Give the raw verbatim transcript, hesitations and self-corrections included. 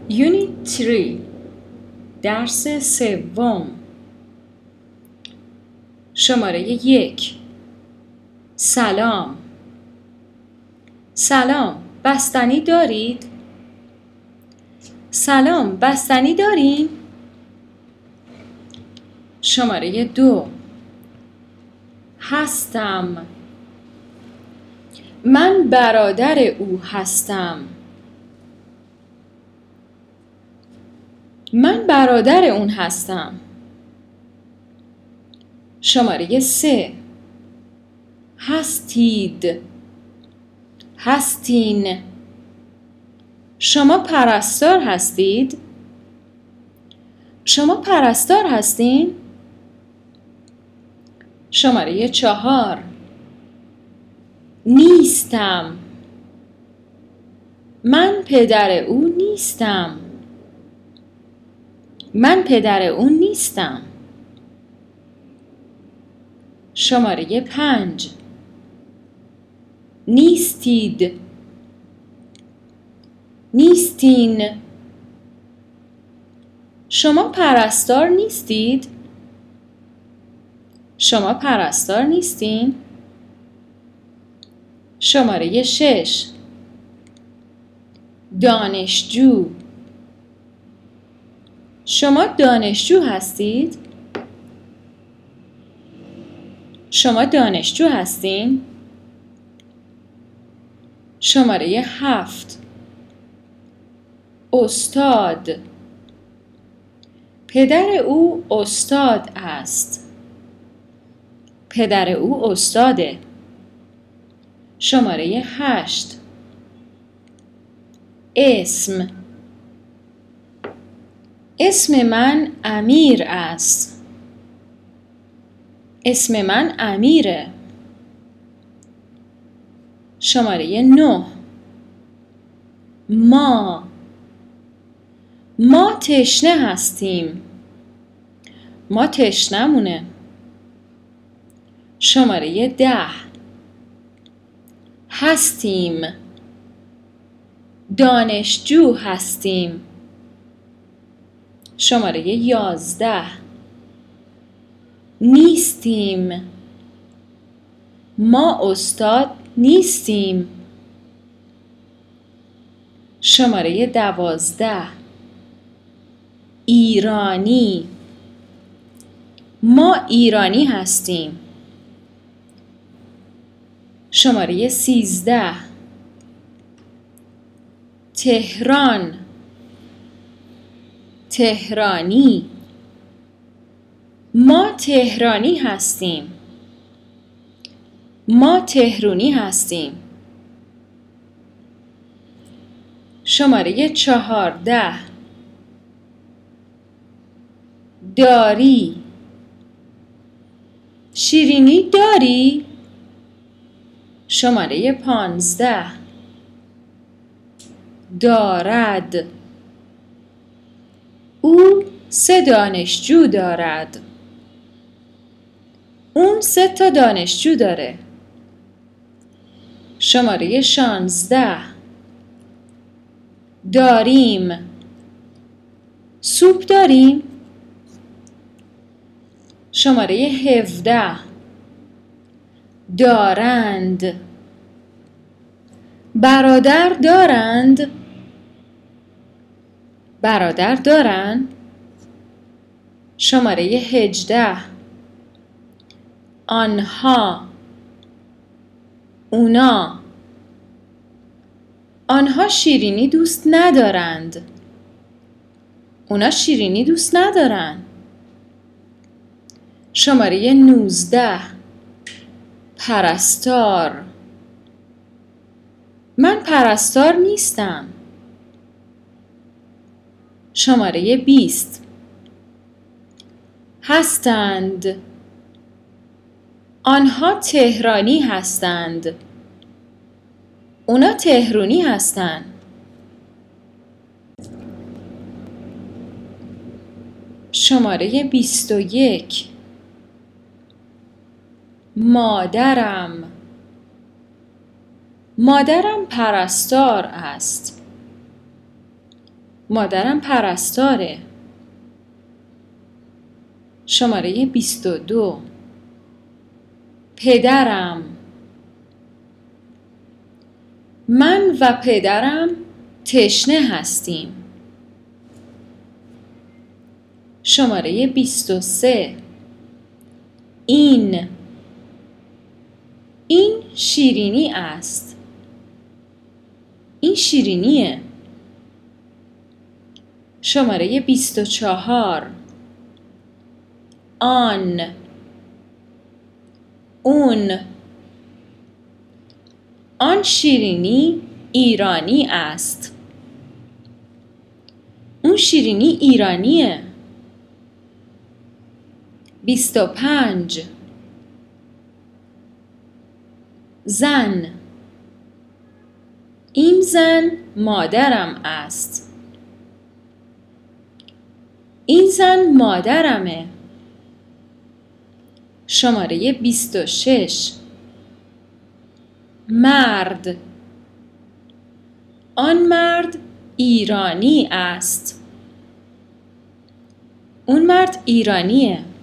یونیت سه درس سوم شماره یک. سلام. سلام، بستنی دارید؟ سلام، بستنی دارین؟ شماره دو. هستم. من برادر او هستم. من برادر اون هستم. شماره سه. هستید. هستین. شما پرستار هستید؟ شما پرستار هستین؟ شماره چهار. نیستم. من پدر او نیستم. من پدر اون نیستم. شماره پنج. نیستید. نیستین. شما پرستار نیستید؟ شما پرستار نیستین؟ شماره شش. دانشجو. شما دانشجو هستید؟ شما دانشجو هستین؟ شماره هفت. استاد. پدر او استاد است. پدر او استاده. شماره هشت. اسم. اسم من امیر است. اسم من امیره. شماره نه. ما. ما تشنه هستیم. ما تشنمونه. شماره ده. هستیم. دانشجو هستیم. شماره یازده. نیستیم. ما استاد نیستیم. شماره دوازده. ایرانی. ما ایرانی هستیم. شماره سیزده. تهران. تهرانی. ما تهرانی هستیم. ما تهرونی هستیم. شماره چهارده. داری. شیرینی داری؟ شماره پانزده. دارد. او سه دانشجو دارد. اون سه تا دانشجو داره. شماره شانزده. داریم. سوپ داریم؟ شماره هفده. دارند. برادر دارند؟ برادر دارند؟ شماره هجده. آنها. اونا. آنها شیرینی دوست ندارند. اونا شیرینی دوست ندارند. شماره نوزده. پرستار. من پرستار نیستم. شماره بیست. هستند. آنها تهرانی هستند. اونا تهرونی هستند. شماره بیست و یک. مادرم. مادرم پرستار است. مادرم پرستاره. شماره بیست و دو. پدرم. من و پدرم تشنه هستیم. شماره بیست و سه. این این شیرینی است. این شیرینیه. شماره بیست و چهار. آن اون آن شیرینی ایرانی است. اون شیرینی ایرانیه. بیست و پنج. زن. این زن مادرم است. این زن مادرمه. شماره بیست و شش. مرد. آن مرد ایرانی است. اون مرد ایرانیه.